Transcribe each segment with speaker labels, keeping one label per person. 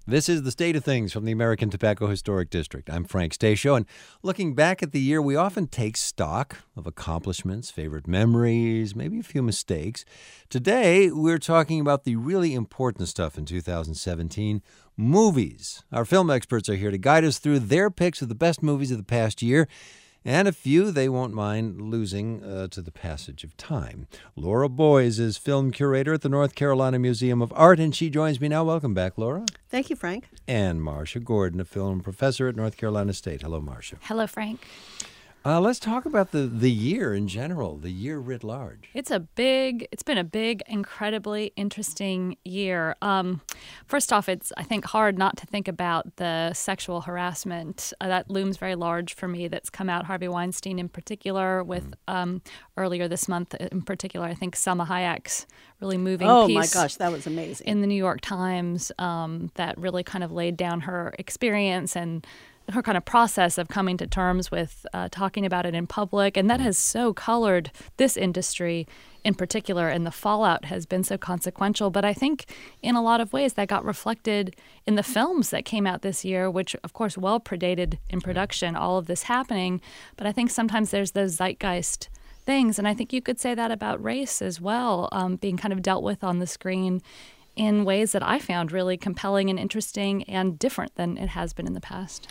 Speaker 1: This is The State of Things from the American Tobacco Historic District. I'm Frank Stasio, and looking back at the year, we often take stock of accomplishments, favorite memories, maybe a few mistakes. Today, we're talking about the really important stuff in 2017, movies. Our film experts are here to guide us through their picks of the best movies of the past year, and a few they won't mind losing to the passage of time. Laura Boys is film curator at the North Carolina Museum of Art, and she joins me now. Welcome back, Laura.
Speaker 2: Thank you, Frank.
Speaker 1: And Marcia Gordon, a film professor at North Carolina State. Hello, Marcia.
Speaker 3: Hello, Frank.
Speaker 1: Let's talk about the year in general, the year writ large.
Speaker 3: It's been a big, incredibly interesting year. First off, it's, I think, hard not to think about the sexual harassment that looms very large for me that's come out, Harvey Weinstein in particular, with earlier this month in particular, I think Salma Hayek's really moving piece.
Speaker 2: Oh my gosh, that was amazing.
Speaker 3: In the New York Times that really kind of laid down her experience and her kind of process of coming to terms with talking about it in public. And that has so colored this industry in particular, and the fallout has been so consequential. But I think in a lot of ways that got reflected in the films that came out this year, which of course well predated in production, all of this happening. But I think sometimes there's those zeitgeist things. And I think you could say that about race as well, being kind of dealt with on the screen in ways that I found really compelling and interesting and different than it has been in the past.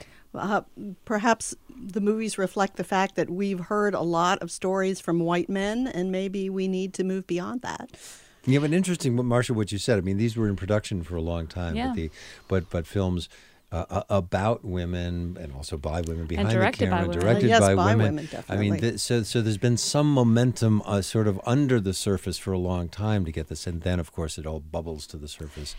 Speaker 2: Perhaps the movies reflect the fact that we've heard a lot of stories from white men, and maybe we need to move beyond that.
Speaker 1: Yeah, but interesting, Marcia, what you said. I mean, these were in production for a long time,
Speaker 3: yeah.
Speaker 1: but films about women and also by women behind the camera,
Speaker 3: by
Speaker 1: directed
Speaker 2: yes,
Speaker 1: by
Speaker 2: women,
Speaker 1: women.
Speaker 2: definitely.
Speaker 1: I mean, so there's been some momentum sort of under the surface for a long time to get this, and then of course it all bubbles to the surface.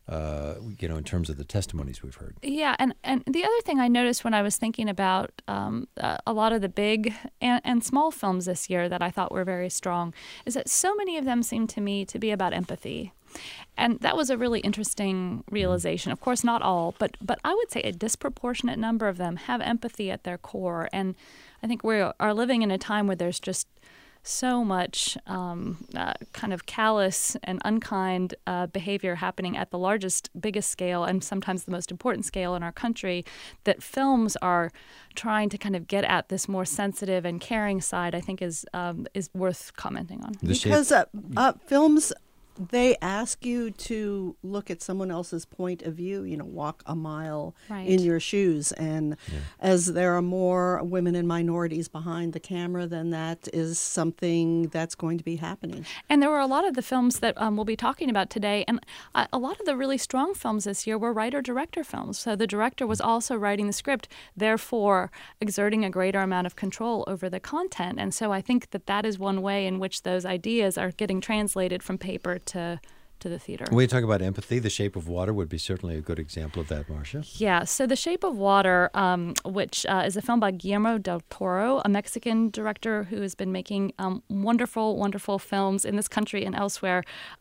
Speaker 1: In terms of the testimonies we've heard.
Speaker 3: Yeah, and the other thing I noticed when I was thinking about a lot of the big and small films this year that I thought were very strong is that so many of them seemed to me to be about empathy. And that was a really interesting realization. Of course, not all, but I would say a disproportionate number of them have empathy at their core. And I think we are living in a time where there's just so much kind of callous and unkind behavior happening at the largest, biggest scale, and sometimes the most important scale in our country, that films are trying to kind of get at this more sensitive and caring side, I think is worth commenting on.
Speaker 2: Because films, they ask you to look at someone else's point of view, walk a mile in your shoes. And as there are more women and minorities behind the camera, then that is something that's going to be happening.
Speaker 3: And there were a lot of the films that we'll be talking about today. And a lot of the really strong films this year were writer-director films. So the director was also writing the script, therefore exerting a greater amount of control over the content. And so I think that is one way in which those ideas are getting translated from paper to the theater.
Speaker 1: When we talk about empathy, The Shape of Water would be certainly a good example of that, Marcia.
Speaker 3: Yeah, so The Shape of Water, which is a film by Guillermo del Toro, a Mexican director who has been making wonderful, wonderful films in this country and elsewhere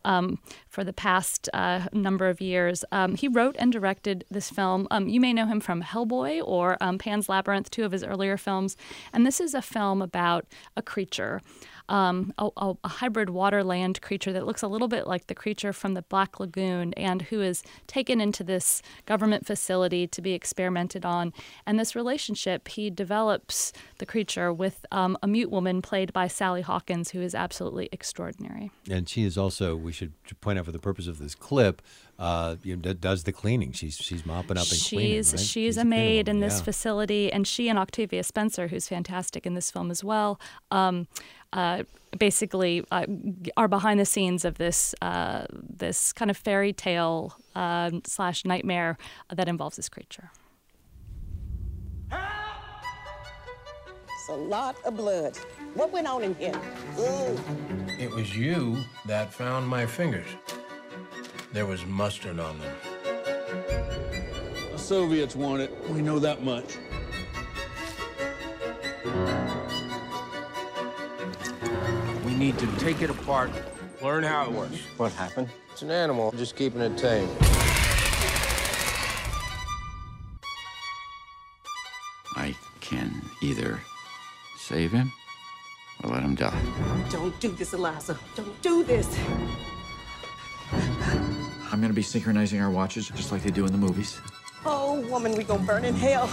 Speaker 3: for the past number of years. He wrote and directed this film. You may know him from Hellboy or Pan's Labyrinth, two of his earlier films. And this is a film about a creature, a hybrid water-land creature that looks a little bit like the creature from the Black Lagoon, and who is taken into this government facility to be experimented on. And this relationship, he develops the creature with a mute woman played by Sally Hawkins, who is absolutely extraordinary. And
Speaker 1: she is also, we should point out for the purpose of this clip, does the cleaning. She's mopping up and cleaning, right?
Speaker 3: She's a maid in this facility, and she and Octavia Spencer, who's fantastic in this film as well, basically are behind the scenes of this this kind of fairy tale / nightmare that involves this creature.
Speaker 4: It's a lot of blood. What went on in here?
Speaker 5: It was you that found my fingers. There was mustard on them.
Speaker 6: The Soviets want it. We know that much.
Speaker 5: We need to take it apart, learn how it works.
Speaker 7: What happened?
Speaker 5: It's an animal, just keeping it tame.
Speaker 8: I can either save him or let him die.
Speaker 4: Don't do this, Eliza. Don't do this.
Speaker 8: I'm gonna be synchronizing our watches just like they do in the movies.
Speaker 4: Oh, woman, we gonna burn in hell.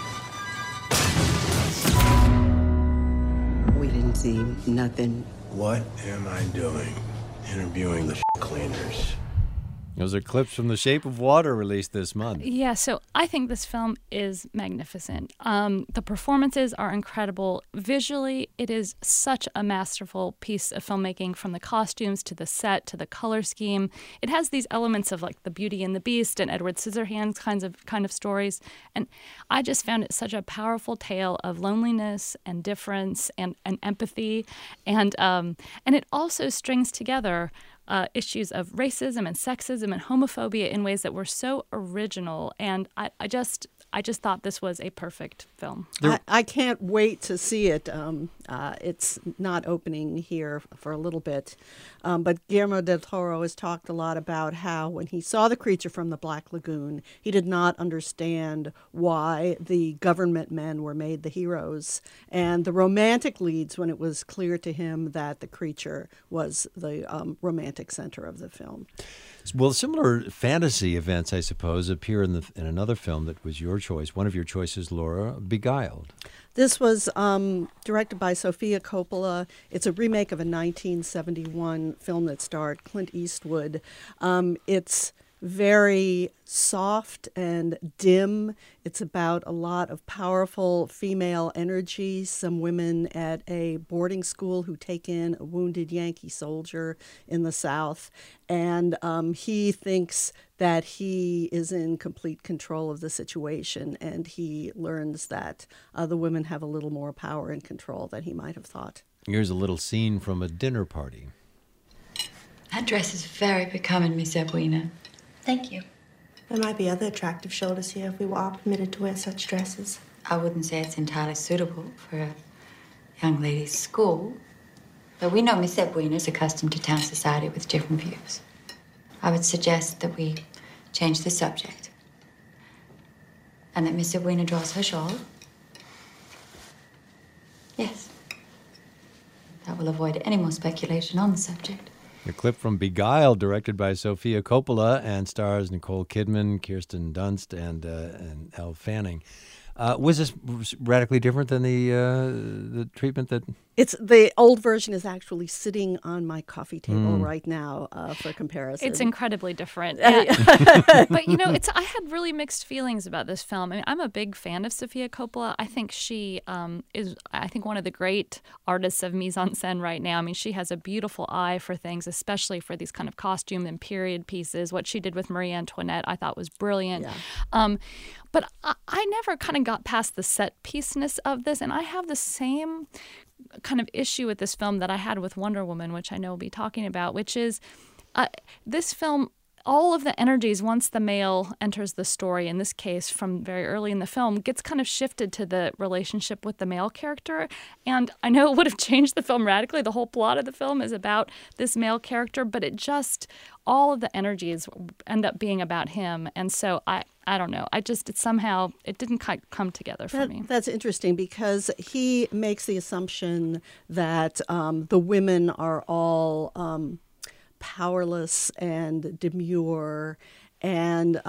Speaker 7: We didn't see nothing.
Speaker 5: What am I doing? Interviewing the cleaners.
Speaker 1: Those are clips from The Shape of Water, released this month.
Speaker 3: Yeah, so I think this film is magnificent. The performances are incredible. Visually, it is such a masterful piece of filmmaking, from the costumes to the set to the color scheme. It has these elements of like the Beauty and the Beast and Edward Scissorhands kind of stories. And I just found it such a powerful tale of loneliness and difference and empathy. And it also strings together issues of racism and sexism and homophobia in ways that were so original, and I just thought this was a perfect film.
Speaker 2: I can't wait to see it. It's not opening here for a little bit, but Guillermo del Toro has talked a lot about how when he saw The Creature from the Black Lagoon, he did not understand why the government men were made the heroes and the romantic leads when it was clear to him that the creature was the romantic center of the film.
Speaker 1: Well, similar fantasy events, I suppose, appear in another film that was your choice. One of your choices, Laura, Beguiled.
Speaker 2: This was directed by Sofia Coppola. It's a remake of a 1971 film that starred Clint Eastwood. It's very soft and dim. It's about a lot of powerful female energy, some women at a boarding school who take in a wounded Yankee soldier in the South. And he thinks that he is in complete control of the situation, and he learns that the women have a little more power and control than he might have thought.
Speaker 1: Here's a little scene from a dinner party.
Speaker 9: That dress is very becoming, Miss Edwina. Thank you.
Speaker 10: There might be other attractive shoulders here if we were all permitted to wear such dresses.
Speaker 9: I wouldn't say it's entirely suitable for a young lady's school, but we know Miss Edwina is accustomed to town society with different views. I would suggest that we change the subject and that Miss Edwina draws her shawl. Yes. That will avoid any more speculation on the subject.
Speaker 1: A clip from Beguiled, directed by Sofia Coppola and stars Nicole Kidman, Kirsten Dunst, and Elle Fanning. Was this radically different than the treatment that...
Speaker 2: It's the old version is actually sitting on my coffee table right now for comparison.
Speaker 3: It's incredibly different. But, you know, I had really mixed feelings about this film. I mean, I'm a big fan of Sofia Coppola. I think she is, one of the great artists of mise-en-scène right now. I mean, she has a beautiful eye for things, especially for these kind of costume and period pieces. What she did with Marie Antoinette, I thought was brilliant. Yeah. But I never kind of got past the set piece-ness of this, and I have the same kind of issue with this film that I had with Wonder Woman, which I know we'll be talking about, which is this film, all of the energies, once the male enters the story, in this case from very early in the film, gets kind of shifted to the relationship with the male character. And I know it would have changed the film radically. The whole plot of the film is about this male character, but all of the energies end up being about him. And so I don't know. It didn't come together for me.
Speaker 2: That's interesting because he makes the assumption that the women are all powerless and demure. And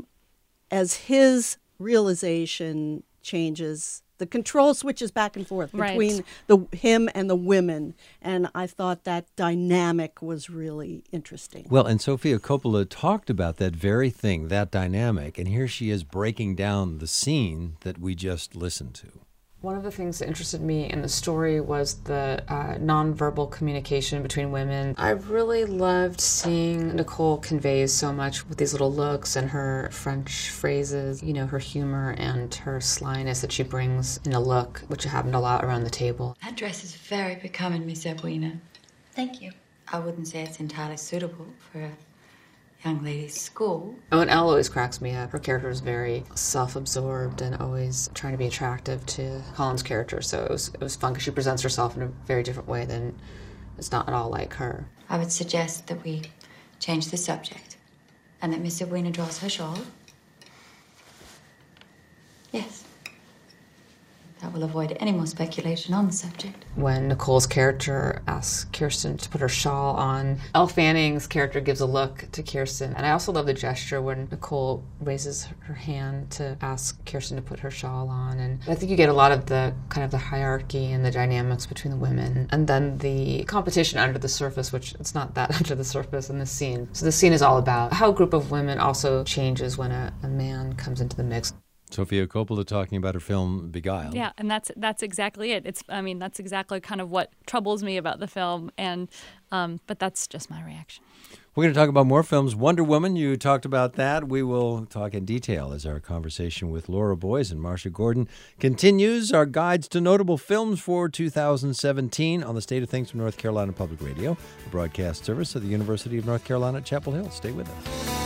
Speaker 2: as his realization changes, the control switches back and forth between him and the women. And I thought that dynamic was really interesting.
Speaker 1: Well, and Sofia Coppola talked about that very thing, that dynamic. And here she is breaking down the scene that we just listened to.
Speaker 11: One of the things that interested me in the story was the nonverbal communication between women. I really loved seeing Nicole convey so much with these little looks and her French phrases, you know, her humor and her slyness that she brings in a look, which happened a lot around the table.
Speaker 9: That dress is very becoming, Miss Edwina. Thank you. I wouldn't say it's entirely suitable for a young lady's school.
Speaker 11: Oh, and Elle always cracks me up. Her character is very self-absorbed and always trying to be attractive to Colin's character. So it was fun because she presents herself in a very different way than it's not at all like her.
Speaker 9: I would suggest that we change the subject and that Miss Edwina draws her shawl. Yes. That will avoid any more speculation on the subject.
Speaker 11: When Nicole's character asks Kirsten to put her shawl on, Elle Fanning's character gives a look to Kirsten. And I also love the gesture when Nicole raises her hand to ask Kirsten to put her shawl on. And I think you get a lot of the kind of the hierarchy and the dynamics between the women. And then the competition under the surface, which it's not that under the surface in this scene. So the scene is all about how a group of women also changes when a man comes into the mix.
Speaker 1: Sofia Coppola talking about her film Beguiled.
Speaker 3: Yeah, and that's exactly it. That's exactly kind of what troubles me about the film, and but that's just my reaction.
Speaker 1: We're going to talk about more films. Wonder Woman, you talked about that. We will talk in detail as our conversation with Laura Boyes and Marcia Gordon continues. Our guides to notable films for 2017 on the State of Things from North Carolina Public Radio, a broadcast service of the University of North Carolina at Chapel Hill. Stay with us.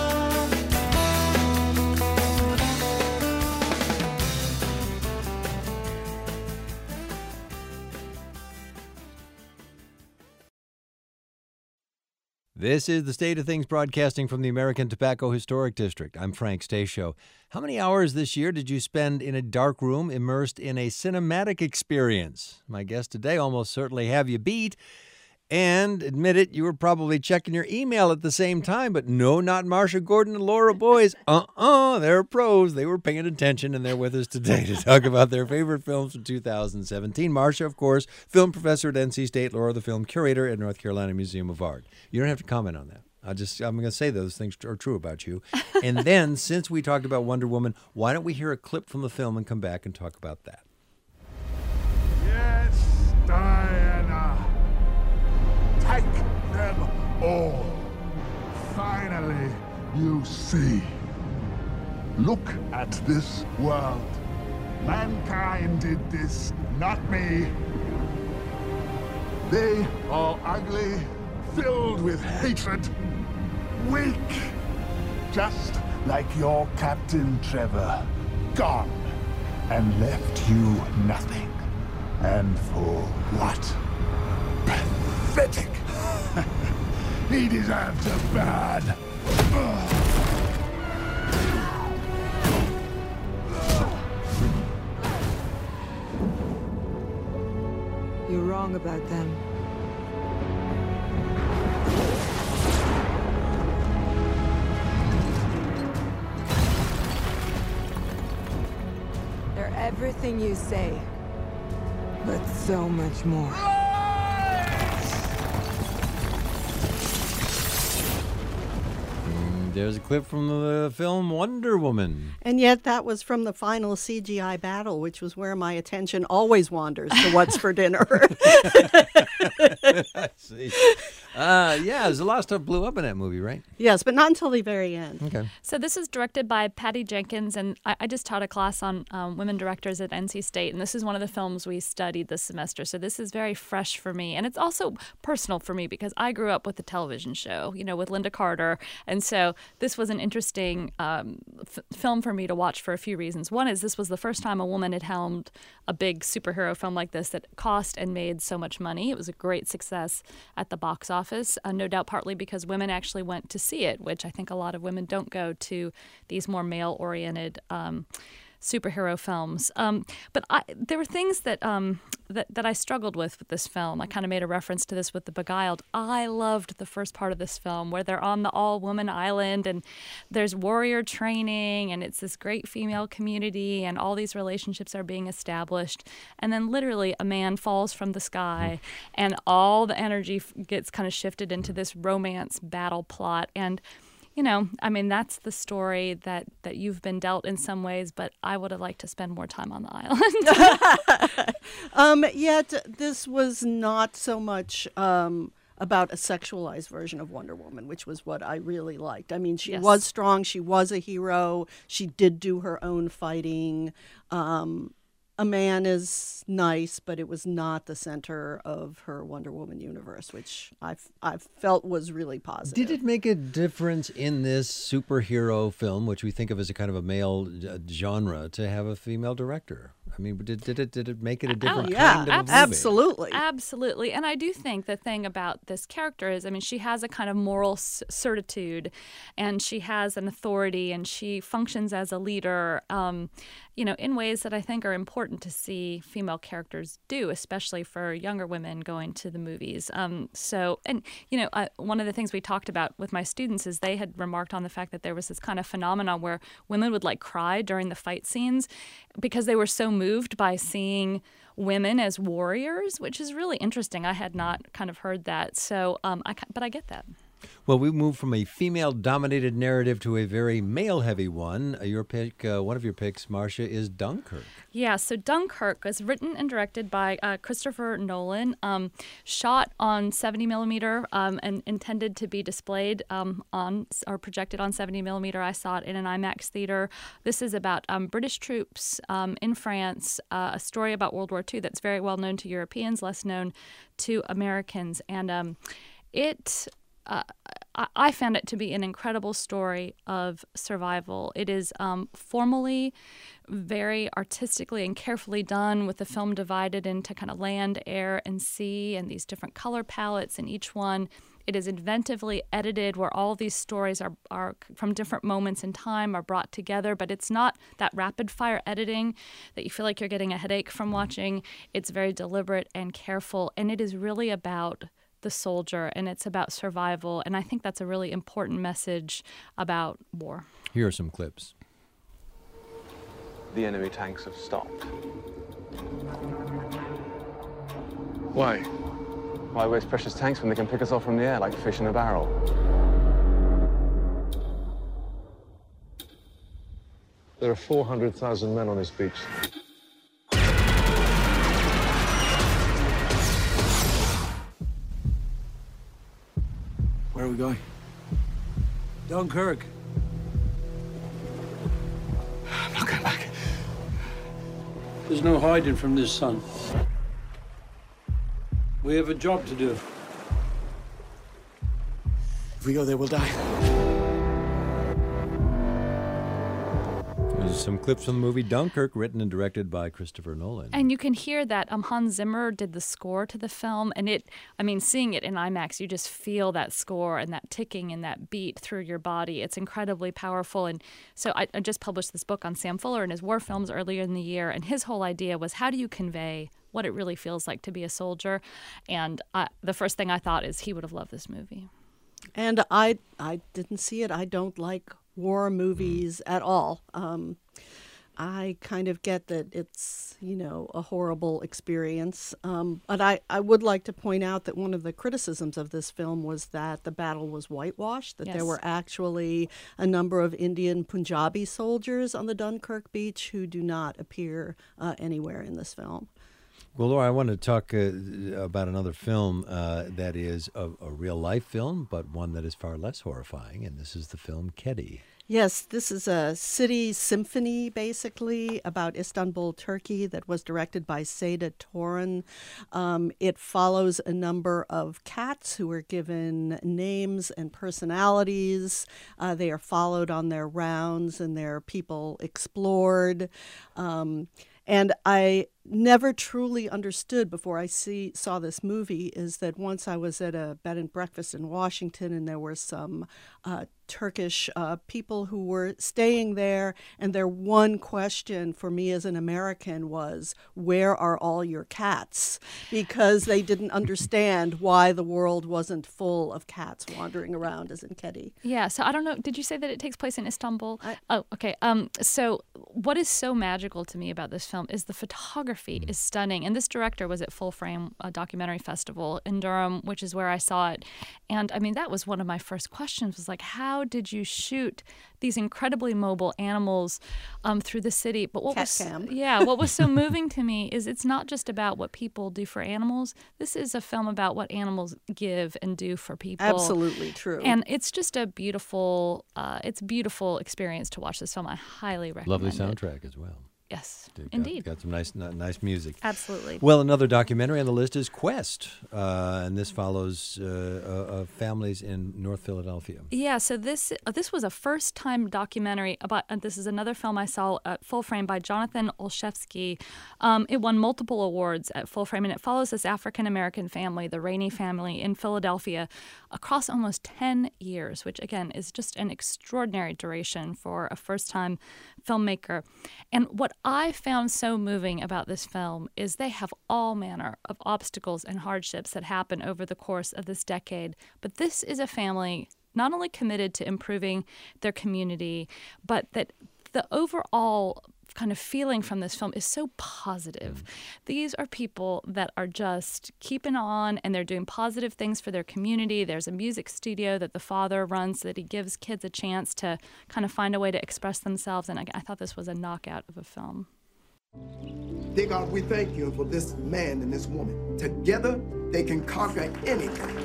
Speaker 1: This is the State of Things broadcasting from the American Tobacco Historic District. I'm Frank Stasio. How many hours this year did you spend in a dark room immersed in a cinematic experience? My guests today almost certainly have you beat. And admit it, you were probably checking your email at the same time, but no, not Marcia Gordon and Laura Boyes. They're pros. They were paying attention, and they're with us today to talk about their favorite films from 2017. Marcia, of course, film professor at NC State. Laura, the film curator at North Carolina Museum of Art. You don't have to comment on that. I'm going to say those things are true about you. And then, since we talked about Wonder Woman, why don't we hear a clip from the film and come back and talk about that?
Speaker 12: Yes, Diana. Take them all. Finally, you see. Look at this world. Mankind did this, not me. They are ugly, filled with hatred, weak. Just like your Captain Trevor. Gone. And left you nothing. And for what? Pathetic. He deserves a bad.
Speaker 13: You're wrong about them. They're everything you say, but so much more.
Speaker 1: There's a clip from the film Wonder Woman.
Speaker 2: And yet that was from the final CGI battle, which was where my attention always wanders to what's for dinner.
Speaker 1: I see. There's a lot of stuff blew up in that movie, right?
Speaker 2: Yes, but not until the very end.
Speaker 1: Okay.
Speaker 3: So this is directed by Patty Jenkins, and I just taught a class on women directors at NC State, and this is one of the films we studied this semester. So this is very fresh for me, and it's also personal for me because I grew up with the television show, with Linda Carter, and so this was an interesting film for me to watch for a few reasons. One is this was the first time a woman had helmed a big superhero film like this that cost and made so much money. It was a great success at the box office, no doubt partly because women actually went to see it, which I think a lot of women don't go to these more male-oriented superhero films. But there were things that I struggled with this film. I kind of made a reference to this with The Beguiled. I loved the first part of this film where they're on the all-woman island and there's warrior training and it's this great female community and all these relationships are being established. And then literally a man falls from the sky and all the energy gets kind of shifted into this romance battle plot. And that's the story that you've been dealt in some ways, but I would have liked to spend more time on the island.
Speaker 2: Yet this was not so much about a sexualized version of Wonder Woman, which was what I really liked. I mean, she was strong. She was a hero. She did do her own fighting. A man is nice, but it was not the center of her Wonder Woman universe, which I felt was really positive.
Speaker 1: Did it make a difference in this superhero film, which we think of as a kind of a male genre, to have a female director? I mean, did it make it a different
Speaker 2: yeah,
Speaker 1: kind of a movie?
Speaker 2: absolutely.
Speaker 3: Absolutely. And I do think the thing about this character is, I mean, she has a kind of moral certitude, and she has an authority, and she functions as a leader, in ways that I think are important to see female characters do, especially for younger women going to the movies. One of the things we talked about with my students is they had remarked on the fact that there was this kind of phenomenon where women would like cry during the fight scenes because they were so moved by seeing women as warriors, which is really interesting. I had not kind of heard that. So, but I get that.
Speaker 1: Well, we moved from a female-dominated narrative to a very male-heavy one. Your pick, one of your picks, Marcia, is Dunkirk.
Speaker 3: Yeah, so Dunkirk was written and directed by Christopher Nolan, shot on 70 millimeter and intended to be displayed or projected on 70 millimeter. I saw it in an IMAX theater. This is about British troops in France, a story about World War II that's very well known to Europeans, less known to Americans, and I found it to be an incredible story of survival. It is formally, very artistically and carefully done, with the film divided into kind of land, air, and sea, and these different color palettes in each one. It is inventively edited, where all these stories are from different moments in time are brought together, but it's not that rapid-fire editing that you feel like you're getting a headache from watching. It's very deliberate and careful, and it is really about the soldier, and it's about survival, and I think that's a really important message about war.
Speaker 1: Here are some clips.
Speaker 14: The enemy tanks have stopped.
Speaker 6: Why?
Speaker 14: Why waste precious tanks when they can pick us off from the air like fish in a barrel?
Speaker 6: There are 400,000 men on this beach.
Speaker 15: Where are we going? Dunkirk.
Speaker 6: I'm not going back.
Speaker 15: There's no hiding from this, son. We have a job to do.
Speaker 6: If we go there, we'll die.
Speaker 1: There's some clips from the movie Dunkirk, written and directed by Christopher Nolan.
Speaker 3: And you can hear that Hans Zimmer did the score to the film, and seeing it in IMAX, you just feel that score and that ticking and that beat through your body. It's incredibly powerful. And so I just published this book on Sam Fuller and his war films earlier in the year, and his whole idea was, how do you convey what it really feels like to be a soldier? And the first thing I thought is he would have loved this movie.
Speaker 2: And I didn't see it. I don't like war movies at all. I kind of get that it's, a horrible experience. But I would like to point out that one of the criticisms of this film was that the battle was whitewashed, that
Speaker 3: Yes.
Speaker 2: there were actually a number of Indian Punjabi soldiers on the Dunkirk beach who do not appear anywhere in this film.
Speaker 1: Well, Laura, I want to talk about another film that is a real-life film, but one that is far less horrifying, and this is the film Kedi.
Speaker 2: Yes, this is a city symphony, basically, about Istanbul, Turkey, that was directed by Seda Toran. It follows a number of cats who are given names and personalities. They are followed on their rounds and their people explored. And I never truly understood before I saw this movie is that once I was at a bed and breakfast in Washington, and there were some Turkish people who were staying there, and their one question for me as an American was, where are all your cats? Because they didn't understand why the world wasn't full of cats wandering around as in Kedi.
Speaker 3: Yeah, so I don't know, did you say that it takes place in Istanbul? Okay. So what is so magical to me about this film is the photography is stunning. And this director was at Full Frame Documentary Festival in Durham, which is where I saw it. And that was one of my first questions, was like, how did you shoot these incredibly mobile animals through the city? But what was so moving to me is it's not just about what people do for animals. This is a film about what animals give and do for people.
Speaker 2: Absolutely true.
Speaker 3: And it's just a beautiful experience to watch this film. I highly recommend it.
Speaker 1: Lovely soundtrack as well.
Speaker 3: Yes, indeed.
Speaker 1: Got some nice music.
Speaker 3: Absolutely.
Speaker 1: Well, another documentary on the list is Quest, and this follows families in North Philadelphia.
Speaker 3: Yeah, so this was a first-time documentary about. This is another film I saw at Full Frame by Jonathan Olszewski. It won multiple awards at Full Frame, and it follows this African-American family, the Rainey family in Philadelphia, across almost 10 years, which, again, is just an extraordinary duration for a first-time filmmaker. And what I found so moving about this film is they have all manner of obstacles and hardships that happen over the course of this decade. But this is a family not only committed to improving their community, but that the overall kind of feeling from this film is so positive. These are people that are just keeping on, and they're doing positive things for their community. There's a music studio that the father runs so that he gives kids a chance to kind of find a way to express themselves, and I thought this was a knockout of a film.
Speaker 16: Dear God, we thank you for this man and this woman. Together, they can conquer anything.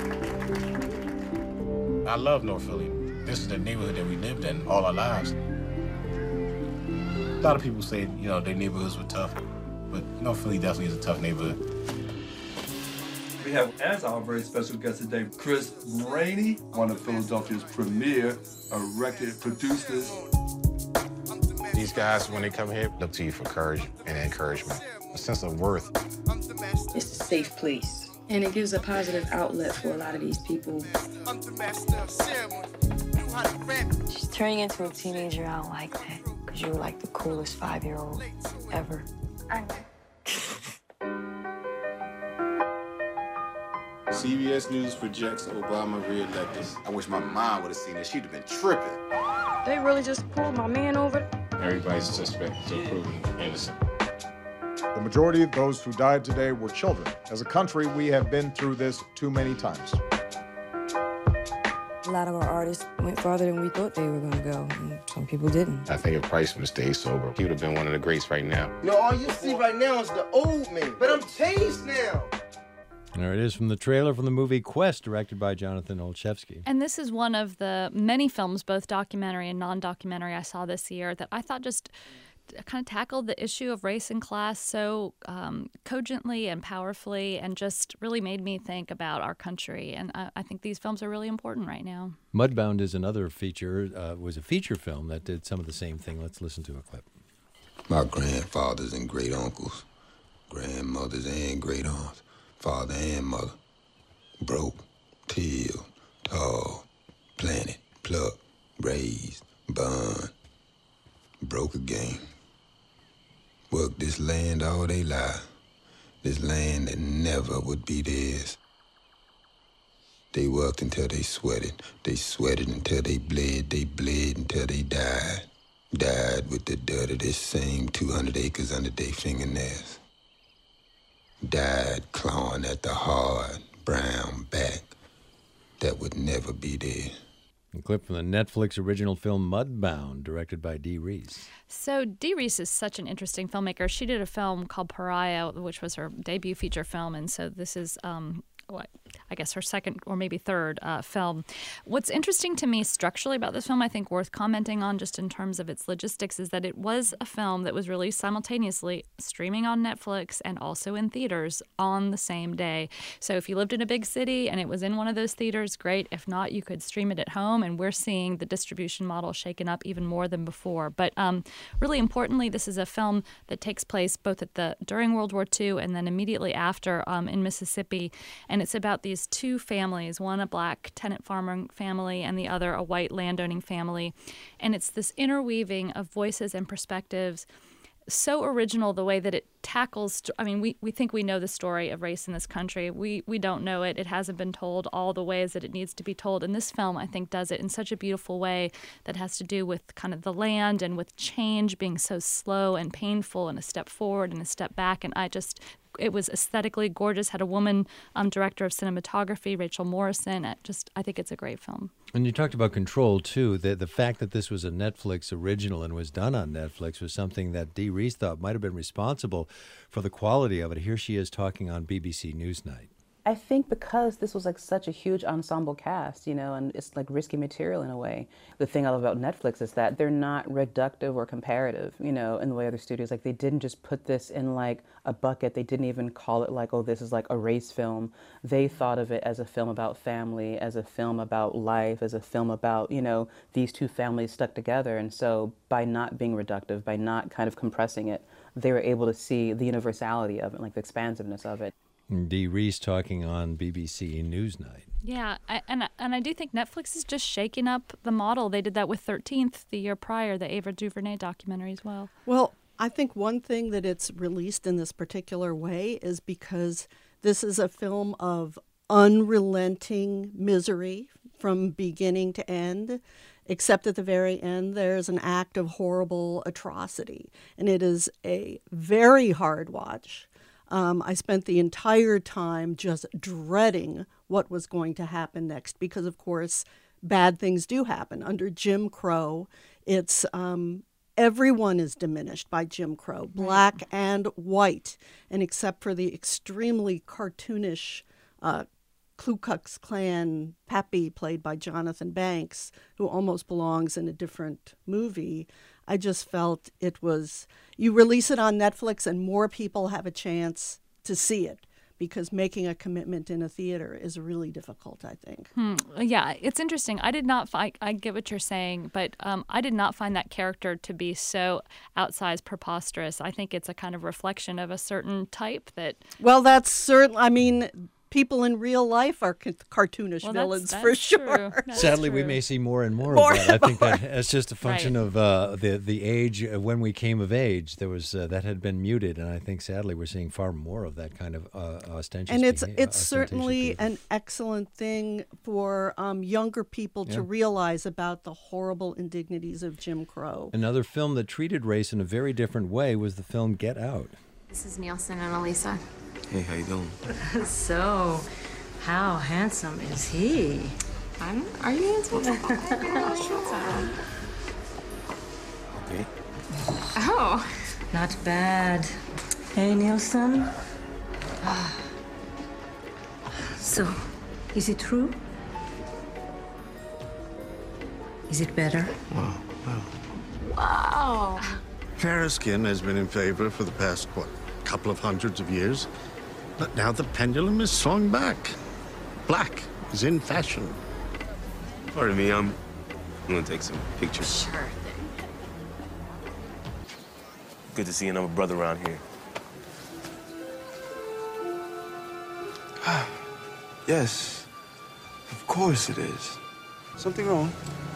Speaker 5: I love North Philly. This is the neighborhood that we lived in all our lives. A lot of people say, their neighborhoods were tough, but North Philly definitely is a tough neighborhood.
Speaker 17: We have, as our very special guest today, Chris Rainey, one of Philadelphia's premier record producers.
Speaker 5: These guys, when they come here, look to you for courage and encouragement, a sense of worth.
Speaker 18: It's a safe place, and it gives a positive outlet for a lot of these people.
Speaker 19: She's turning into a teenager. I don't like that. Because you're like the coolest 5-year-old ever. I know.
Speaker 20: CBS News projects Obama re-elected. I wish my mom would have seen it. She'd have been tripping.
Speaker 18: They really just pulled my man over?
Speaker 5: Everybody's suspect until proven innocent.
Speaker 21: The majority of those who died today were children. As a country, we have been through this too many times.
Speaker 19: A lot of our artists went farther than we thought they were going to go, and some people didn't.
Speaker 5: I think if Price would have stayed sober, he would have been one of the greats right now.
Speaker 16: All you see right now is the old me, but I'm changed now.
Speaker 1: There it is from the trailer from the movie Quest, directed by Jonathan Olszewski.
Speaker 3: And this is one of the many films, both documentary and non-documentary, I saw this year that I thought just kind of tackled the issue of race and class so cogently and powerfully, and just really made me think about our country. And I think these films are really important right now.
Speaker 1: Mudbound is another feature, was a feature film that did some of the same thing. Let's listen to a clip.
Speaker 22: My grandfathers and great uncles, grandmothers and great aunts, father and mother, broke, tilled, tall, planted, plucked, raised, burned, broke again. Worked this land all they life, this land that never would be theirs. They worked until they sweated until they bled until they died. Died with the dirt of this same 200 acres under their fingernails. Died clawing at the hard, brown back that would never be there.
Speaker 1: A clip from the Netflix original film Mudbound, directed by Dee Rees.
Speaker 3: So Dee Rees is such an interesting filmmaker. She did a film called Pariah, which was her debut feature film, and so this is I guess her second or maybe third film. What's interesting to me structurally about this film, I think worth commenting on just in terms of its logistics, is that it was a film that was released simultaneously, streaming on Netflix and also in theaters on the same day. So if you lived in a big city and it was in one of those theaters, great. If not, you could stream it at home, and we're seeing the distribution model shaken up even more than before. But really importantly, this is a film that takes place both during World War II and then immediately after in Mississippi, and it's about these two families, one a black tenant farmer family and the other a white landowning family. And it's this interweaving of voices and perspectives, so original the way that it tackles, I mean, we think we know the story of race in this country. We don't know it. It hasn't been told all the ways that it needs to be told. And this film, I think, does it in such a beautiful way that has to do with kind of the land and with change being so slow and painful, and a step forward and a step back. And it was aesthetically gorgeous. Had a woman director of cinematography, Rachel Morrison. I think it's a great film.
Speaker 1: And you talked about control, too. The fact that this was a Netflix original and was done on Netflix was something that Dee Rees thought might have been responsible for the quality of it. Here she is talking on BBC Newsnight.
Speaker 4: I think because this was like such a huge ensemble cast, you know, and it's like risky material in a way. The thing I love about Netflix is that they're not reductive or comparative, you know, in the way other studios, like they didn't just put this in like a bucket. They didn't even call it like, oh, this is like a race film. They thought of it as a film about family, as a film about life, as a film about, you know, these two families stuck together. And so by not being reductive, by not kind of compressing it, they were able to see the universality of it, like the expansiveness of it.
Speaker 1: Dee Reese talking on BBC Newsnight.
Speaker 3: Yeah, and I do think Netflix is just shaking up the model. They did that with 13th the year prior, the Ava DuVernay documentary as well.
Speaker 2: Well, I think one thing that it's released in this particular way is because this is a film of unrelenting misery from beginning to end, except at the very end there's an act of horrible atrocity. And it is a very hard watch. I spent the entire time just dreading what was going to happen next because, of course, bad things do happen. Under Jim Crow, it's everyone is diminished by Jim Crow, black and white, and except for the extremely cartoonish Ku Klux Klan Pappy played by Jonathan Banks, who almost belongs in a different movie, I just felt it was, you release it on Netflix and more people have a chance to see it because making a commitment in a theater is really difficult, I think.
Speaker 3: Yeah, it's interesting. I get what you're saying, but I did not find that character to be so outsized preposterous. I think it's a kind of reflection of a certain type that...
Speaker 2: Well, that's certain. I mean... People in real life are cartoonish villains for sure.
Speaker 1: Sadly, we may see more and more of that. I think that's just a function of the age when we came of age. There was that had been muted, and I think sadly we're seeing far more of that kind of ostentatious.
Speaker 2: And it's certainly an excellent thing for younger people to realize about the horrible indignities of Jim Crow.
Speaker 1: Another film that treated race in a very different way was the film Get Out.
Speaker 8: This is Nielsen and Elisa.
Speaker 14: Hey, how you doing?
Speaker 23: So, how handsome is he?
Speaker 8: Are you handsome?
Speaker 14: Okay.
Speaker 8: Oh.
Speaker 23: Not bad. Hey, Nielsen? So, is it true? Is it better?
Speaker 8: Wow.
Speaker 24: Fairer skin has been in favor for the past, couple of hundreds of years. But now the pendulum is swung back. Black is in fashion.
Speaker 14: Pardon me, I'm gonna take some pictures.
Speaker 8: Sure.
Speaker 14: Good to see another brother around here.
Speaker 25: Yes, of course it is. Something wrong?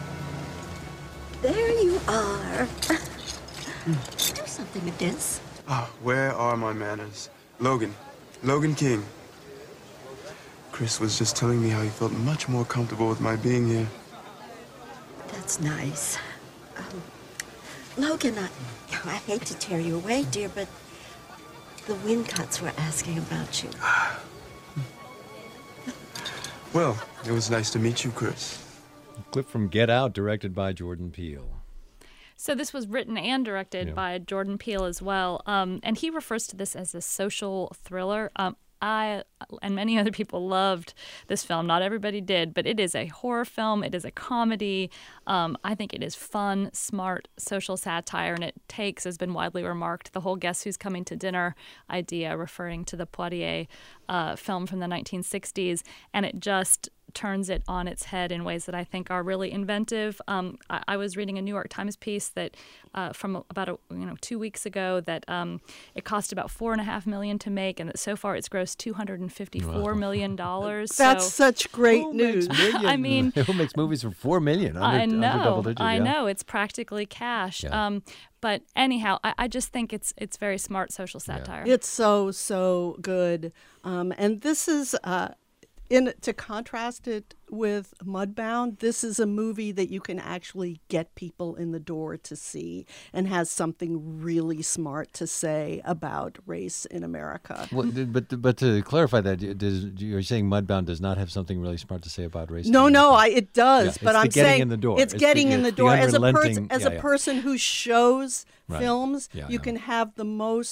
Speaker 26: There you are. Do something with this.
Speaker 25: Where are my manners? Logan King. Chris was just telling me how he felt much more comfortable with my being here.
Speaker 26: That's nice. Logan, I hate to tear you away, dear, but the Wincots were asking about you.
Speaker 25: Well, it was nice to meet you, Chris.
Speaker 1: A clip from Get Out, directed by Jordan Peele.
Speaker 3: So this was written and directed by Jordan Peele as well, and he refers to this as a social thriller. I and many other people loved this film. Not everybody did, but it is a horror film. It is a comedy. I think it is fun, smart, social satire, and it takes, has been widely remarked, the whole Guess Who's Coming to Dinner idea, referring to the Poitiers film from the 1960s, and it just turns it on its head in ways that I think are really inventive. I was reading a New York Times piece that from about 2 weeks ago that it cost about $4.5 million to make, and that so far it's grossed $254 million.
Speaker 2: That's such great news.
Speaker 3: I mean,
Speaker 1: who makes movies for $4 million?
Speaker 3: Under
Speaker 1: double digits,
Speaker 3: I know it's practically cash. Yeah. But anyhow, I just think it's very smart social satire.
Speaker 2: Yeah. It's so good, and this is. To contrast it with Mudbound, this is a movie that you can actually get people in the door to see and has something really smart to say about race in America.
Speaker 1: Well, but to clarify that, you're saying Mudbound does not have something really smart to say about race?
Speaker 2: No, it does. But I'm saying
Speaker 1: in the door.
Speaker 2: It's getting in the door. As a person who shows films, you can have the most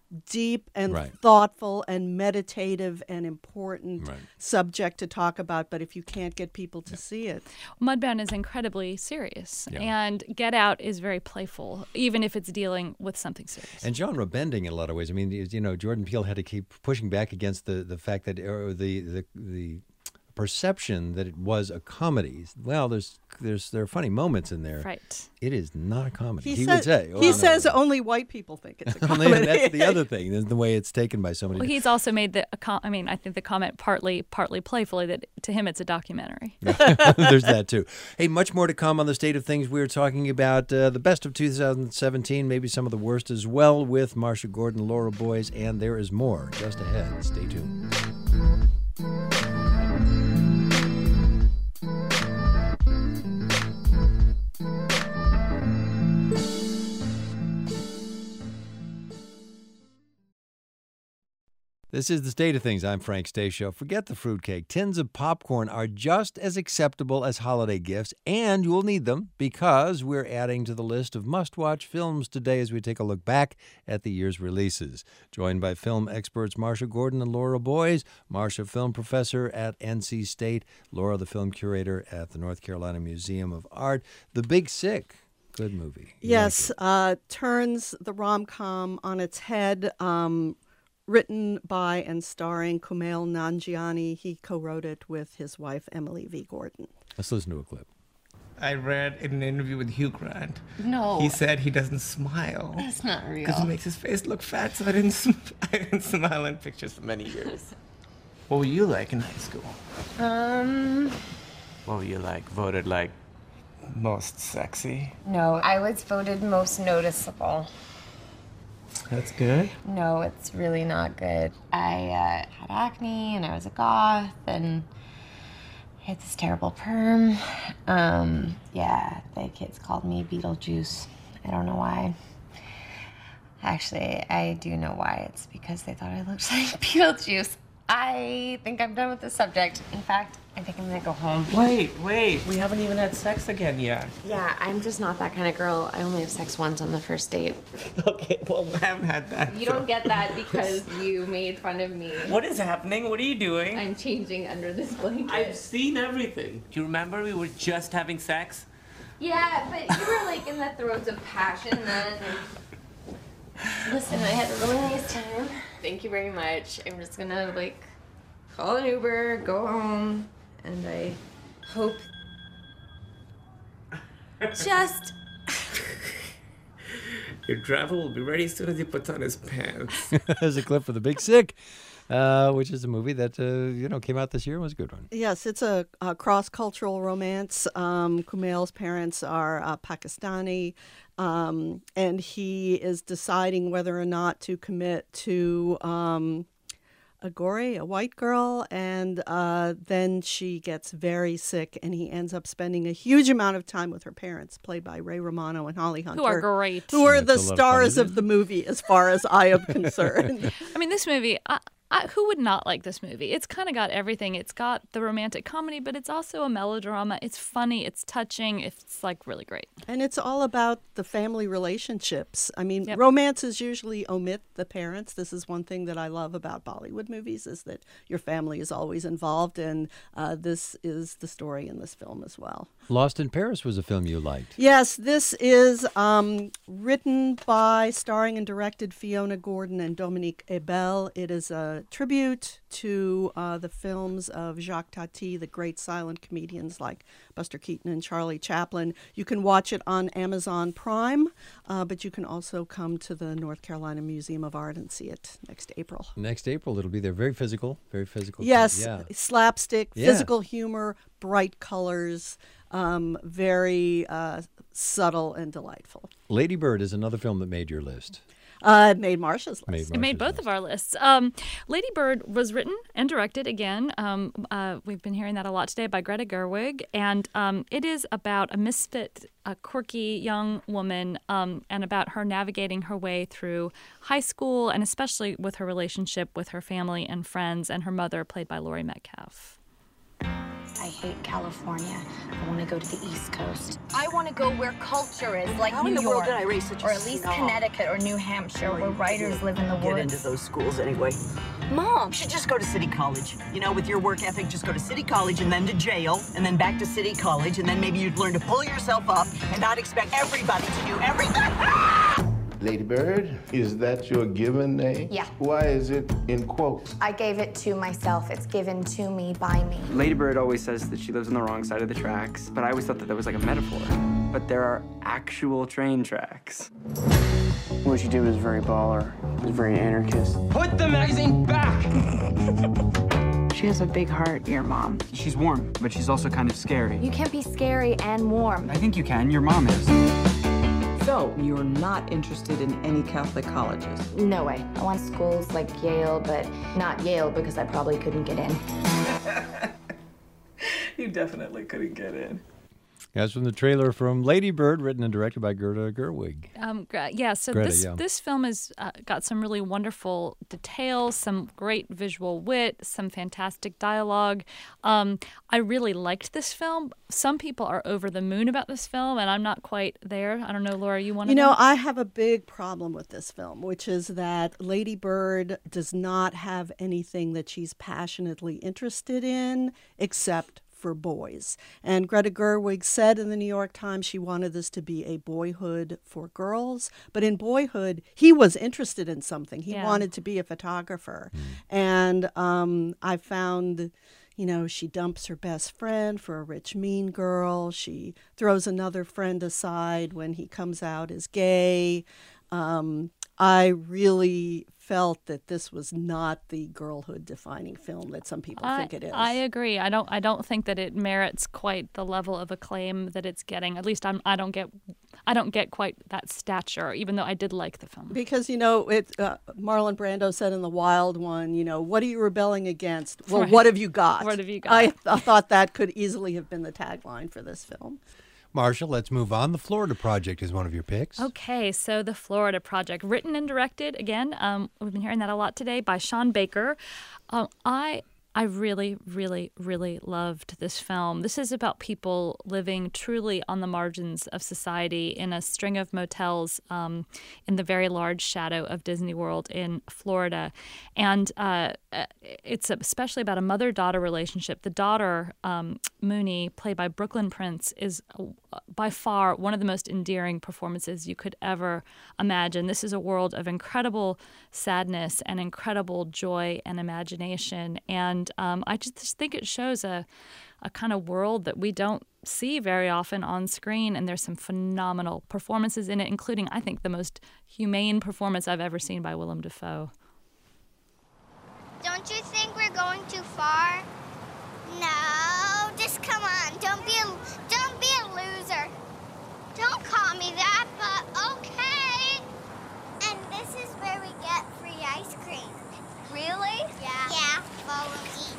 Speaker 2: deep and thoughtful and meditative and important subject to talk about, but if you can't get people to see it.
Speaker 3: Mudbound is incredibly serious, and Get Out is very playful, even if it's dealing with something serious.
Speaker 1: And genre bending in a lot of ways. I mean, Jordan Peele had to keep pushing back against the fact that the perception that it was a comedy. Well, there are funny moments in there.
Speaker 3: Right.
Speaker 1: It is not a comedy.
Speaker 2: He
Speaker 1: would say.
Speaker 2: He says only white people think it's a comedy.
Speaker 1: That's the other thing, is the way it's taken by so many.
Speaker 3: Well, he's also made I think the comment partly playfully that to him it's a documentary.
Speaker 1: There's that too. Hey, much more to come on the state of things. We're talking about the best of 2017, maybe some of the worst as well, with Marsha Gordon, Laura Boyes, and there is more just ahead. Stay tuned. This is The State of Things. I'm Frank Stasio. Forget the fruitcake. Tins of popcorn are just as acceptable as holiday gifts, and you'll need them because we're adding to the list of must-watch films today as we take a look back at the year's releases. Joined by film experts Marsha Gordon and Laura Boyes. Marsha, film professor at NC State. Laura, the film curator at the North Carolina Museum of Art. The Big Sick. Good movie.
Speaker 2: Yes, turns the rom-com on its head. Written by and starring Kumail Nanjiani. He co-wrote it with his wife, Emily V. Gordon.
Speaker 1: Let's listen to a clip.
Speaker 7: I read in an interview with Hugh Grant.
Speaker 9: No.
Speaker 7: He said he doesn't smile.
Speaker 9: That's not real.
Speaker 7: Because it makes his face look fat, so I didn't smile in pictures for many years. What were you like in high school? What were you like? Voted like most sexy?
Speaker 9: No, I was voted most noticeable.
Speaker 7: That's good.
Speaker 9: No, it's really not good. I had acne, and I was a goth, and I had this terrible perm. Yeah, the kids called me Beetlejuice. I don't know why. Actually, I do know why. It's because they thought I looked like Beetlejuice. I think I'm done with this subject. In fact, I think I'm gonna go home.
Speaker 7: Wait. We haven't even had sex again yet.
Speaker 9: Yeah, I'm just not that kind of girl. I only have sex once on the first date.
Speaker 7: Okay, well, I haven't had that.
Speaker 9: You don't get that because you made fun of me.
Speaker 7: What is happening? What are you doing?
Speaker 9: I'm changing under this blanket.
Speaker 7: I've seen everything. Do you remember we were just having sex?
Speaker 9: Yeah, but you were like in the throes of passion then. Listen, I had a really nice time. Thank you very much. I'm just gonna call an Uber, go home, and I hope just...
Speaker 7: Your driver will be ready as soon as he puts on his pants.
Speaker 1: There's a clip for The Big Sick, which is a movie that came out this year and was a good one.
Speaker 2: Yes, it's a cross-cultural romance. Kumail's parents are Pakistani, and he is deciding whether or not to commit to Agori, a white girl, and then she gets very sick, and he ends up spending a huge amount of time with her parents, played by Ray Romano and Holly Hunter.
Speaker 3: Who are great.
Speaker 2: Who are the stars of the movie, as far as I am concerned.
Speaker 3: I mean, this movie... who would not like this movie? It's kind of got everything. It's got the romantic comedy, but it's also a melodrama. It's funny. It's touching. It's really great.
Speaker 2: And it's all about the family relationships. I mean, romances usually omit the parents. This is one thing that I love about Bollywood movies, is that your family is always involved, and this is the story in this film as well.
Speaker 1: Lost in Paris was a film you liked.
Speaker 2: Yes, this is written by, starring and directed Fiona Gordon and Dominique Ebel. It is a tribute to the films of Jacques Tati, the great silent comedians like Buster Keaton and Charlie Chaplin. You can watch it on Amazon Prime, but you can also come to the North Carolina Museum of Art and see it next April.
Speaker 1: Next April, it'll be there. Very physical.
Speaker 2: Yes,
Speaker 1: yeah.
Speaker 2: Slapstick, physical humor, bright colors, very subtle and delightful.
Speaker 1: Lady Bird is another film that made your list.
Speaker 2: It made Marsha's list.
Speaker 3: It made both of our lists. Lady Bird was written and directed again. We've been hearing that a lot today by Greta Gerwig. And it is about a misfit, a quirky young woman, and about her navigating her way through high school, and especially with her relationship with her family and friends and her mother, played by Laurie Metcalf.
Speaker 6: I hate California. I want to go to the East Coast.
Speaker 10: I want to go where culture is, like
Speaker 6: How
Speaker 10: New
Speaker 6: in the
Speaker 10: York.
Speaker 6: world did I raise such a
Speaker 10: Or at least
Speaker 6: snob?
Speaker 10: Connecticut or New Hampshire, where writers live in the
Speaker 11: Get
Speaker 10: woods.
Speaker 11: into those schools anyway.
Speaker 10: Mom!
Speaker 11: You should just go to City College. You know, with your work ethic, just go to City College and then to jail, and then back to City College, and then maybe you'd learn to pull yourself up and not expect everybody to do everything.
Speaker 12: Lady Bird, is that your given name?
Speaker 6: Yeah.
Speaker 12: Why is it in quotes?
Speaker 6: I gave it to myself. It's given to me by me.
Speaker 13: Lady Bird always says that she lives on the wrong side of the tracks, but I always thought that was like a metaphor. But there are actual train tracks. What she did was very baller. It was very anarchist. Put the magazine back!
Speaker 10: She has a big heart, your mom.
Speaker 13: She's warm, but she's also kind of scary.
Speaker 6: You can't be scary and warm.
Speaker 13: I think you can. Your mom is.
Speaker 15: So, you're not interested in any Catholic colleges?
Speaker 6: No way. I want schools like Yale, but not Yale because I probably couldn't get in.
Speaker 15: You definitely couldn't get in.
Speaker 1: That's from the trailer from Lady Bird, written and directed by Greta Gerwig.
Speaker 3: So
Speaker 1: Greta,
Speaker 3: this film has got some really wonderful details, some great visual wit, some fantastic dialogue. I really liked this film. Some people are over the moon about this film, and I'm not quite there. I don't know, Laura, you want to?
Speaker 2: You know, I have a big problem with this film, which is that Lady Bird does not have anything that she's passionately interested in except for boys. And Greta Gerwig said in the New York Times she wanted this to be a Boyhood for girls. But in Boyhood, he was interested in something. He wanted to be a photographer. And I found, you know, she dumps her best friend for a rich, mean girl. She throws another friend aside when he comes out as gay. I really felt that this was not the girlhood-defining film that some people think it is.
Speaker 3: I agree. I don't think that it merits quite the level of acclaim that it's getting. At least I don't get quite that stature, even though I did like the film.
Speaker 2: Because, you know, Marlon Brando said in The Wild One, you know, what are you rebelling against? Well,
Speaker 3: Right.
Speaker 2: what have you got?
Speaker 3: What have you got?
Speaker 2: I thought that could easily have been the tagline for this film.
Speaker 1: Marcia, let's move on. The Florida Project is one of your picks.
Speaker 3: Okay, so The Florida Project, written and directed, again, we've been hearing that a lot today, by Sean Baker. I really, really, really loved this film. This is about people living truly on the margins of society in a string of motels in the very large shadow of Disney World in Florida. And it's especially about a mother-daughter relationship. The daughter, Mooney, played by Brooklyn Prince, is by far one of the most endearing performances you could ever imagine. This is a world of incredible sadness and incredible joy and imagination. And I just think it shows a kind of world that we don't see very often on screen. And there's some phenomenal performances in it, including, I think, the most humane performance I've ever seen by Willem Dafoe.
Speaker 27: Don't you think we're going too far? No, just come on. Don't be a loser. Don't call me that, but okay. And this is where we get free ice cream. Really? Yeah. Yeah, follow me.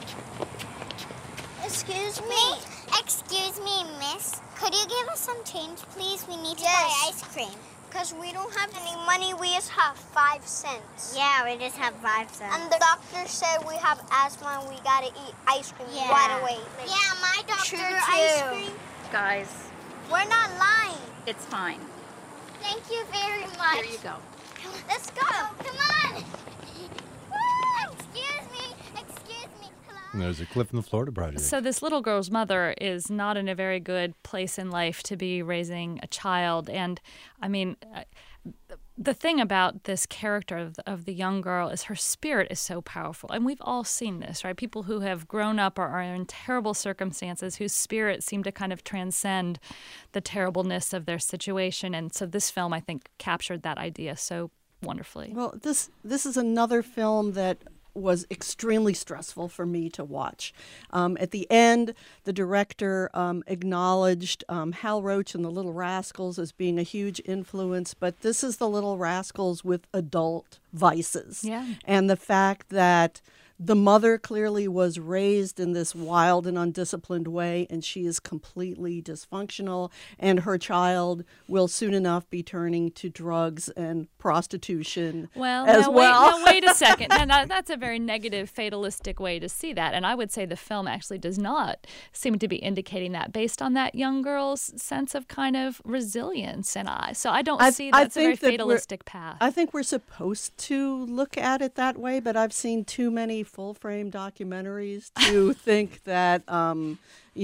Speaker 27: Excuse me, miss. Could you give us some change, please? We need to buy ice cream. Because we don't have any money, we just have 5 cents. Yeah, we just have 5 cents. And the doctor said we have asthma and we gotta eat ice cream right away. Yeah, my doctor ice cream.
Speaker 28: Guys,
Speaker 27: We're not lying.
Speaker 28: it's fine.
Speaker 27: Thank you very much.
Speaker 28: Here you go.
Speaker 27: Let's go. Come on. Excuse me.
Speaker 1: And there's a clip in the Florida Project.
Speaker 3: So this little girl's mother is not in a very good place in life to be raising a child. And I mean, the thing about this character of the young girl is her spirit is so powerful. And we've all seen this, right? People who have grown up or are in terrible circumstances whose spirits seem to kind of transcend the terribleness of their situation. And so this film, I think, captured that idea so wonderfully.
Speaker 2: Well, this is another film that was extremely stressful for me to watch. At the end, the director acknowledged Hal Roach and the Little Rascals as being a huge influence, but this is the Little Rascals with adult vices.
Speaker 3: Yeah.
Speaker 2: And the fact that the mother clearly was raised in this wild and undisciplined way, and she is completely dysfunctional, and her child will soon enough be turning to drugs and prostitution
Speaker 3: Wait a second. No, that's a very negative, fatalistic way to see that, and I would say the film actually does not seem to be indicating that based on that young girl's sense of kind of resilience, and I don't see that's a very fatalistic path.
Speaker 2: I think we're supposed to look at it that way, but I've seen too many full-frame documentaries to think that, an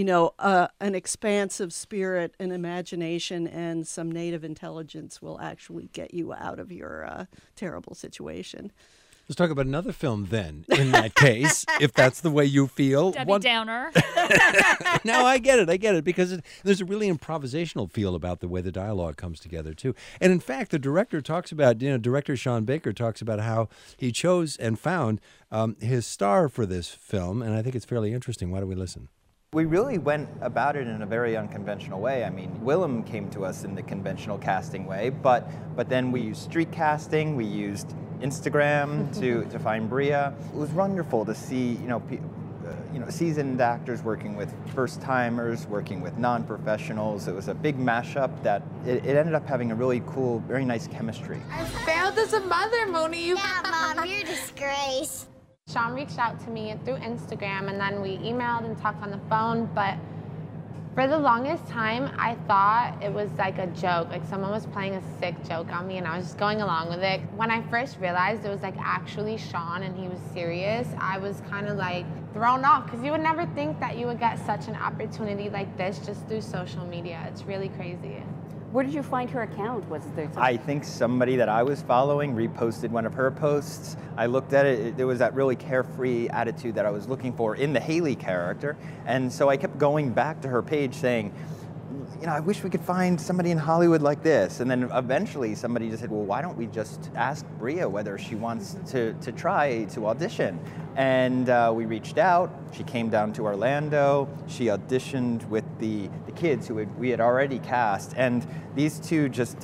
Speaker 2: expansive spirit and imagination and some native intelligence will actually get you out of your terrible situation.
Speaker 1: Let's talk about another film then, in that case, if that's the way you feel.
Speaker 3: Debbie Downer.
Speaker 1: No, I get it, because there's a really improvisational feel about the way the dialogue comes together, too. And in fact, the director talks about, director Sean Baker talks about how he chose and found his star for this film, and I think it's fairly interesting. Why don't we listen?
Speaker 5: We really went about it in a very unconventional way. I mean, Willem came to us in the conventional casting way, but then we used street casting, we used Instagram to find Bria. It was wonderful to see, seasoned actors working with first-timers, working with non-professionals. It was a big mashup that it ended up having a really cool, very nice chemistry.
Speaker 8: I failed as a mother, Moni.
Speaker 27: Yeah, Mom, you're a disgrace.
Speaker 8: Sean reached out to me through Instagram, and then we emailed and talked on the phone, but for the longest time, I thought it was like a joke, like someone was playing a sick joke on me and I was just going along with it. When I first realized it was like actually Sean and he was serious, I was kind of like thrown off, because you would never think that you would get such an opportunity like this just through social media. It's really crazy.
Speaker 16: Where did you find her account? Was there something?
Speaker 5: I think somebody that I was following reposted one of her posts. I looked at it, there was that really carefree attitude that I was looking for in the Haley character. And so I kept going back to her page saying, I wish we could find somebody in Hollywood like this. And then eventually somebody just said, well, why don't we just ask Bria whether she wants to try to audition? And we reached out. She came down to Orlando. She auditioned with the kids who we had already cast. And these two just,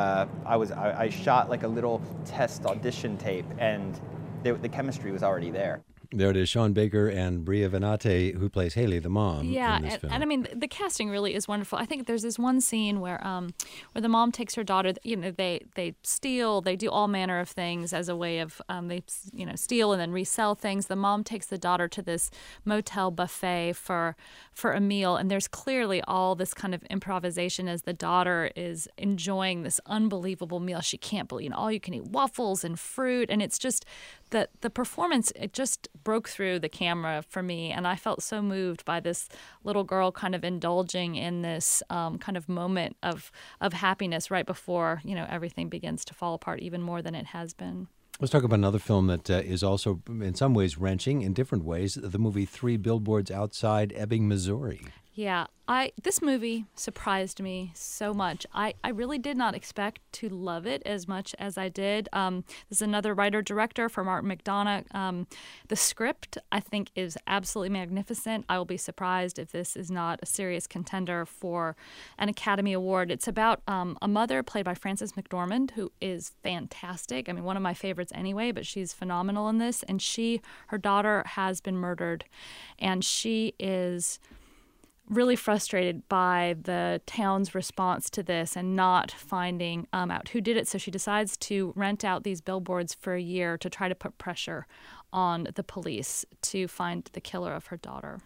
Speaker 5: I shot like a little test audition tape, and the chemistry was already there.
Speaker 1: There it is, Sean Baker and Bria Venate, who plays Haley, the mom.
Speaker 3: Yeah,
Speaker 1: in this film.
Speaker 3: and I mean, the casting really is wonderful. I think there's this one scene where the mom takes her daughter. They steal, they do all manner of things as a way of they steal and then resell things. The mom takes the daughter to this motel buffet for a meal, and there's clearly all this kind of improvisation as the daughter is enjoying this unbelievable meal. She can't believe all you can eat waffles and fruit, and it's just the performance, it just broke through the camera for me, and I felt so moved by this little girl kind of indulging in this kind of moment of happiness right before everything begins to fall apart even more than it has been.
Speaker 1: Let's talk about another film that is also in some ways wrenching, in different ways, the movie 3 Billboards Outside Ebbing, Missouri.
Speaker 3: Yeah, this movie surprised me so much. I really did not expect to love it as much as I did. This is another writer-director for Martin McDonagh. The script, I think, is absolutely magnificent. I will be surprised if this is not a serious contender for an Academy Award. It's about a mother played by Frances McDormand, who is fantastic. I mean, one of my favorites anyway, but she's phenomenal in this. And her daughter has been murdered, and she is really frustrated by the town's response to this and not finding out who did it. So she decides to rent out these billboards for a year to try to put pressure on the police to find the killer of her daughter.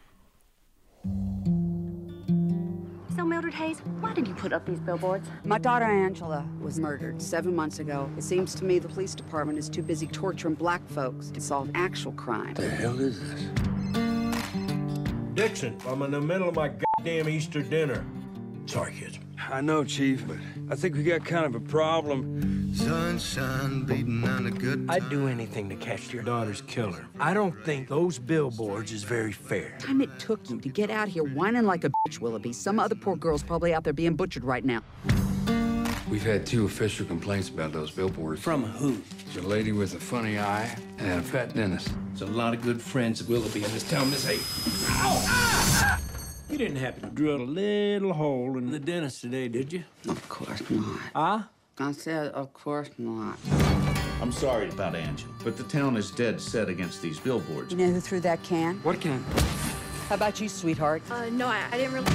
Speaker 16: So, Mildred Hayes, why did you put up these billboards?
Speaker 17: My daughter Angela was murdered 7 months ago. It seems to me the police department is too busy torturing black folks to solve actual crime.
Speaker 12: What the hell is this?
Speaker 18: Dixon, I'm in the middle of my goddamn Easter dinner. Sorry, kids.
Speaker 19: I know, Chief, but I think we got kind of a problem.
Speaker 12: Sunshine beating on a good time.
Speaker 18: I'd do anything to catch your daughter's killer. I don't think those billboards is very fair.
Speaker 17: The time it took you to get out here whining like a bitch, Willoughby. Some other poor girl's probably out there being butchered right now.
Speaker 20: We've had 2 official complaints about those billboards.
Speaker 18: From who?
Speaker 20: The lady with a funny eye and a fat dentist.
Speaker 18: There's a lot of good friends of Willoughby in this town, Miss Hayes. Ow! Ah! You didn't happen to drill a little hole in the dentist today, did you?
Speaker 17: Of course not.
Speaker 18: Huh?
Speaker 17: I said, of course not.
Speaker 4: I'm sorry about Angie, but the town is dead set against these billboards.
Speaker 17: You know who threw that can?
Speaker 13: What can?
Speaker 17: How about you, sweetheart?
Speaker 16: No, I didn't really.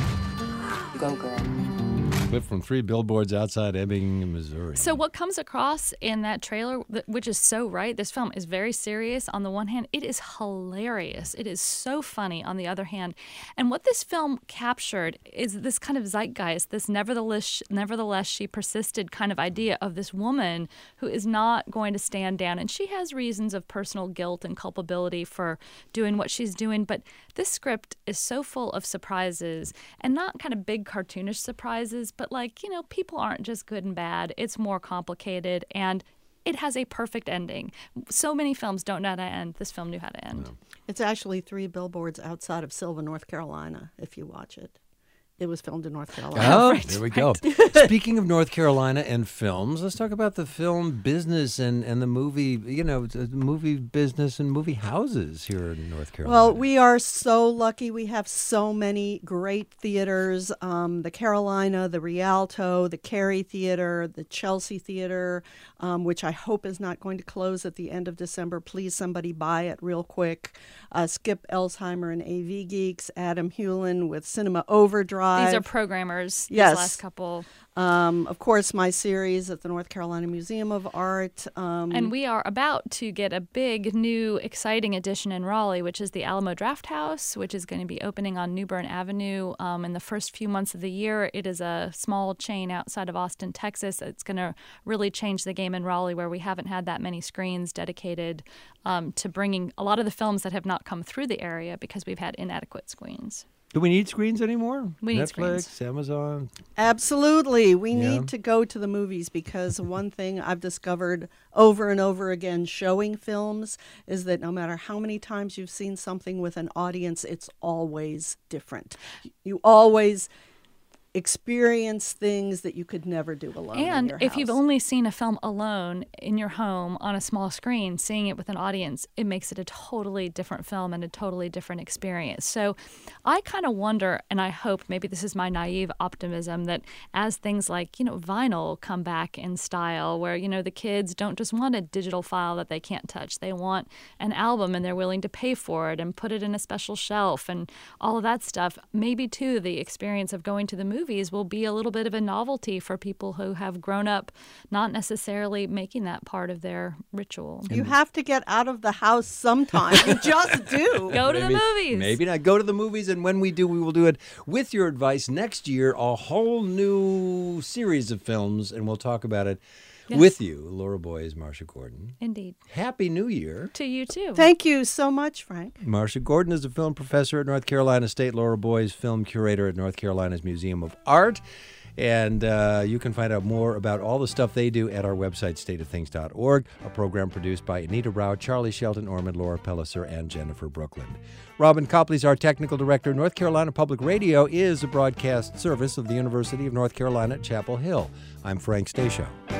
Speaker 17: Go, girl.
Speaker 1: Clip from 3 billboards outside Ebbing, Missouri.
Speaker 3: So what comes across in that trailer, which is so right, this film is very serious on the one hand. It is hilarious. It is so funny on the other hand. And what this film captured is this kind of zeitgeist, this nevertheless she persisted kind of idea of this woman who is not going to stand down. And she has reasons of personal guilt and culpability for doing what she's doing. But this script is so full of surprises, and not kind of big cartoonish surprises, but people aren't just good and bad. It's more complicated, and it has a perfect ending. So many films don't know how to end. This film knew how to end.
Speaker 2: It's actually 3 billboards outside of Sylva, North Carolina, if you watch it. It was filmed in North Carolina.
Speaker 1: Oh, there we go. Speaking of North Carolina and films, let's talk about the film business and the movie, the movie business and movie houses here in North Carolina.
Speaker 2: Well, we are so lucky. We have so many great theaters. The Carolina, the Rialto, the Cary Theater, the Chelsea Theater, which I hope is not going to close at the end of December. Please, somebody buy it real quick. Skip Elsheimer and AV Geeks, Adam Hewlin with Cinema Overdrive.
Speaker 3: These are programmers,
Speaker 2: yes.
Speaker 3: These last couple.
Speaker 2: Of course, my series at the North Carolina Museum of Art.
Speaker 3: And we are about to get a big, new, exciting addition in Raleigh, which is the Alamo Drafthouse, which is going to be opening on New Bern Avenue in the first few months of the year. It is a small chain outside of Austin, Texas. It's going to really change the game in Raleigh, where we haven't had that many screens dedicated to bringing a lot of the films that have not come through the area because we've had inadequate screens.
Speaker 1: Do we need screens anymore?
Speaker 3: We need
Speaker 1: Netflix,
Speaker 3: screens.
Speaker 1: Amazon?
Speaker 2: Absolutely. We need to go to the movies, because one thing I've discovered over and over again showing films is that no matter how many times you've seen something with an audience, it's always different. You always experience things that you could never do alone.
Speaker 3: And
Speaker 2: in your
Speaker 3: if you've
Speaker 2: house.
Speaker 3: only seen a film alone in your home on a small screen, seeing it with an audience, it makes it a totally different film and a totally different experience. So I kind of wonder, and I hope, maybe this is my naive optimism, that as things like, vinyl come back in style, where, the kids don't just want a digital file that they can't touch. They want an album, and they're willing to pay for it and put it in a special shelf and all of that stuff. Maybe, too, the experience of going to the movies will be a little bit of a novelty for people who have grown up not necessarily making that part of their ritual.
Speaker 2: You have to get out of the house sometime. You just do.
Speaker 3: Go to the movies.
Speaker 1: Maybe not. Go to the movies, and when we do, we will do it with your advice. Next year, a whole new series of films, and we'll talk about it with you. Laura Boyes, Marsha Gordon.
Speaker 3: Indeed.
Speaker 1: Happy New Year.
Speaker 3: To you, too.
Speaker 2: Thank you so much, Frank.
Speaker 1: Marsha Gordon is a film professor at North Carolina State. Laura Boyes, film curator at North Carolina's Museum of Art. And you can find out more about all the stuff they do at our website, stateofthings.org, a program produced by Anita Rao, Charlie Shelton Orman, Laura Pelliser, and Jennifer Brooklyn. Robin Copley is our technical director. North Carolina Public Radio is a broadcast service of the University of North Carolina at Chapel Hill. I'm Frank Stasio.